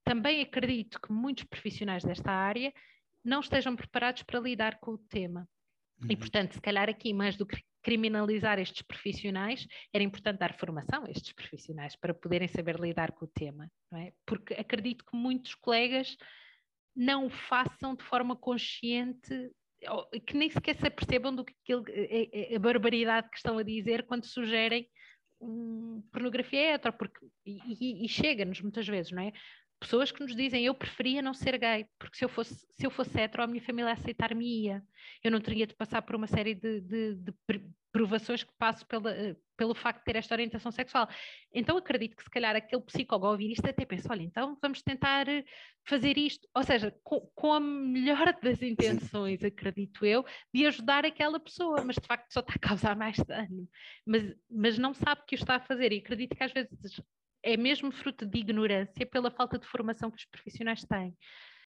também acredito que muitos profissionais desta área não estejam preparados para lidar com o tema. E, portanto, se calhar aqui, mais do que criminalizar estes profissionais, era importante dar formação a estes profissionais para poderem saber lidar com o tema, não é? Porque acredito que muitos colegas não o façam de forma consciente, que nem sequer se apercebam do que a barbaridade que estão a dizer quando sugerem pornografia hetero, porque, e chega-nos muitas vezes, não é? Pessoas que nos dizem, eu preferia não ser gay, porque se eu fosse hetero, a minha família aceitar-me-ia. Eu não teria de passar por uma série de provações que passo pelo facto de ter esta orientação sexual. Então acredito que se calhar aquele psicólogo ao ouvir isto até pensa, olha, então vamos tentar fazer isto, ou seja, com a melhor das intenções, acredito eu, de ajudar aquela pessoa, mas de facto só está a causar mais dano, mas não sabe que o está a fazer, e acredito que às vezes é mesmo fruto de ignorância pela falta de formação que os profissionais têm.